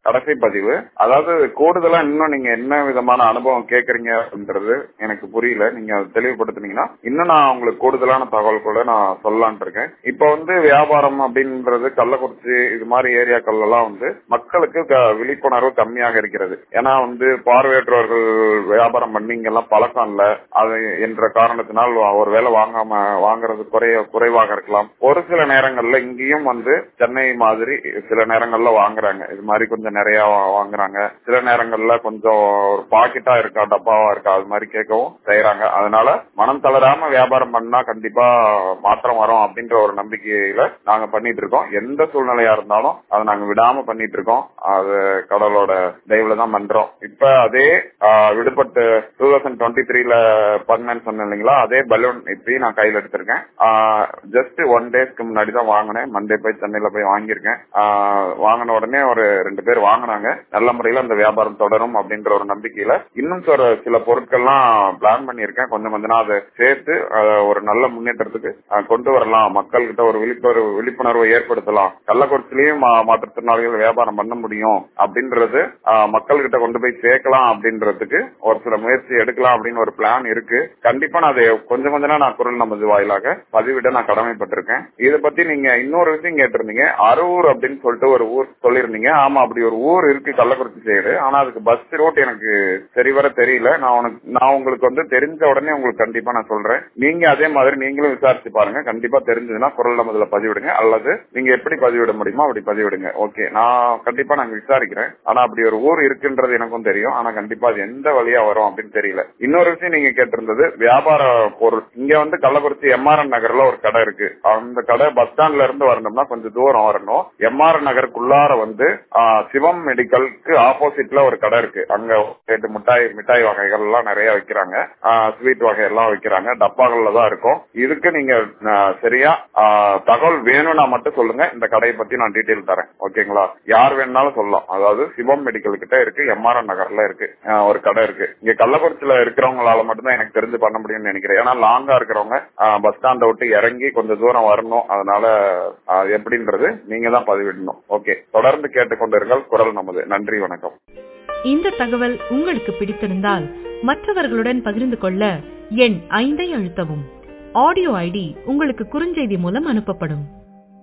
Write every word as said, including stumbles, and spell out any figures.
கடைசி பதிவு. அதாவது கூடுதலா இன்னும் நீங்க என்ன விதமான அனுபவம் கேக்குறீங்க அப்படின்றது எனக்கு புரியல. நீங்க அதை தெளிவுபடுத்தினீங்கன்னா இன்னும் நான் உங்களுக்கு கூடுதலான தகவல் கூட நான் சொல்லலான் இருக்கேன். இப்ப வந்து வியாபாரம் அப்படின்றது கள்ளக்குறிச்சி இது மாதிரி ஏரியாக்கள் எல்லாம் வந்து மக்களுக்கு விழிப்புணர்வு கம்மியாக இருக்கிறது. ஏன்னா வந்து பார்வையற்றவர்கள் வியாபாரம் பண்ணி இங்கெல்லாம் பழக்கம் இல்ல, அது என்ற காரணத்தினால் ஒரு வேலை வாங்காம வாங்குறது குறைய குறைவாக இருக்கலாம். ஒரு சில நேரங்கள்ல இங்கேயும் வந்து சென்னை மாதிரி சில நேரங்கள்ல வாங்குறாங்க, இது மாதிரி கொஞ்சம் நிறைய வாங்குறாங்க. சில நேரங்கள்ல கொஞ்சம் ஒரு பாக்கெட்டா இருக்கா டப்பாவா இருக்கா அது மாதிரி கேட்கவும் செய்யறாங்க. அதனால மனம் தளராம வியாபாரம் பண்ணா கண்டிப்பா மாற்றம் வரும் அப்படின்ற ஒரு நம்பிக்கையில நாங்க பண்ணிட்டு இருக்கோம். எந்த சூழ்நிலையா இருந்தாலும் அதை நாங்க விடாம பண்ணிட்டு இருக்கோம். அது கடவுளோட தயவுல தான் பண்றோம். இப்ப அதே விடுபட்டு டூ தௌசண்ட் டுவெண்ட்டி த்ரீல பண்ணேன்னு சொன்னேன் இல்லைங்களா, அதே பலூன் இப்பயும் நான் கையில எடுத்திருக்கேன். ஜஸ்ட் ஒன் டேஸ்க்கு முன்னாடி தான் வாங்கினேன். மண்டே போய் சென்னையில போய் வாங்கியிருக்கேன். வாங்கின உடனே ஒரு ரெண்டு பேர் வாங்கினாங்க. நல்ல முறையில அந்த வியாபாரம் தொடரும் அப்படின்ற ஒரு நம்பிக்கையில இன்னும் சில பொருட்கள்லாம் பிளான் பண்ணியிருக்கேன். கொஞ்சம் கொஞ்சம் அதை சேர்த்து ஒரு நல்ல முன்னேற்றத்துக்கு கொண்டு வரலாம், மக்கள் கிட்ட ஒரு விழிப்புணர்வு விழிப்புணர்வை ஏற்படுத்தலாம், கள்ளக்குறிச்சிலையும் மாற்றுத்திறனாளிகள் வியாபாரம் பண்ண முடியும் அப்படின்றது மக்கள் கிட்ட கொண்டு போய் சேர்க்கலாம் அப்படின்றதுக்கு ஒரு சில முயற்சி எடுக்கலாம் அப்படின்னு ஒரு பிளான் இருக்கு. கண்டிப்பா நான் அதை கொஞ்சம் கொஞ்சம் நான் குரல் நமது வாயிலாக பதிவிட நான் கடமைப்பட்டிருக்கேன். இதை பத்தி நீங்க இன்னொரு விஷயம் கேட்டிருந்தீங்க, அரூர் அப்படின்னு சொல்லிட்டு ஒரு ஊர் சொல்லிருந்தீங்க. ஆமா, அப்படி ஒரு ஊர் இருக்கு கள்ளக்குறிச்சி சைடு. ஆனா அதுக்கு பஸ் ரூட் எனக்கு சரிவர தெரியல. நான் உனக்கு நான் உங்களுக்கு வந்து தெரிஞ்ச உடனே உங்களுக்கு கண்டிப்பா நான் சொல்றேன். நீங்க அதே மாதிரி நீங்களும் விசாரிச்சு பாருங்க. கண்டிப்பா தெரிஞ்சதுன்னா குரல் நமதுல பதிவிடுங்க, அல்லது நீங்க எப்படி பதிவிட முடியுமோ அப்படி பதிவிடுங்க. ஓகே, நான் கண்டிப்பா நாங்க விசாரிக்கிறேன். ஆனா அப்படி ஒரு ஊர் இருக்குன்றது எனக்கும் தெரியும். ஆனா கண்டிப்பா அது எந்த வழியா வரும் அப்படின்னு தெரியல. இன்னொரு விஷயம் நீங்க கேட்டிருந்தது வியாபார பொருள். இங்க வந்து கள்ளக்குறிச்சி எம்ஆர்என் நகர்ல ஒரு கடை இருக்கு. அந்த கடை பஸ் ஸ்டாண்ட்ல இருந்து வரணும்னா கொஞ்சம் தூரம் வரணும். எம்ஆர்என் நகருக்குள்ளார வந்து சிவம் மெடிக்கலுக்கு ஆப்போசிட்ல ஒரு கடை இருக்கு. அங்க மிட்டாய் மிட்டாய் வகைகள் எல்லாம் நிறைய வைக்கிறாங்க, ஸ்வீட் வகை எல்லாம் வைக்கிறாங்க. டப்பாக்கள்ல தான் இருக்கும். இதுக்கு நீங்க சரியா தகவல் வேணும்னா மட்டும் சொல்லுங்க. இந்த கடையை பத்தி நான் டீட்டெயில் தரேன். ஓகேங்களா? யார் வேணாலும் சொல்லலாம். அதாவது சிவம் மெடிக்கல் கிட்ட இருக்கு, எம்ஆர்என் நகர்ல இருக்கு ஒரு கடை இருக்கு. இங்க கள்ளக்குறிச்சியில இருக்கிறவங்களால மட்டும்தான் எனக்கு தெரிஞ்சு பண்ண முடியும்னு நினைக்கிறேன். ஏன்னா லாங்கா இருக்கிறவங்க பஸ் ஸ்டாண்டை விட்டு இறங்கி கொஞ்சம் தூரம் வரணும். அதனால எப்படின்றது நீங்க தான் பதிவிடணும். ஓகே, தொடர்ந்து கேட்டுக்கொண்டிருங்கள் குரல் நமது. நன்றி, வணக்கம். இந்த தகவல் உங்களுக்கு பிடித்திருந்தால் மற்றவர்களுடன் பகிர்ந்து கொள்ள எண் ஐந்தை அழுத்தவும். ஆடியோ ஐடி உங்களுக்கு குறுஞ்செய்தி மூலம் அனுப்பப்படும்.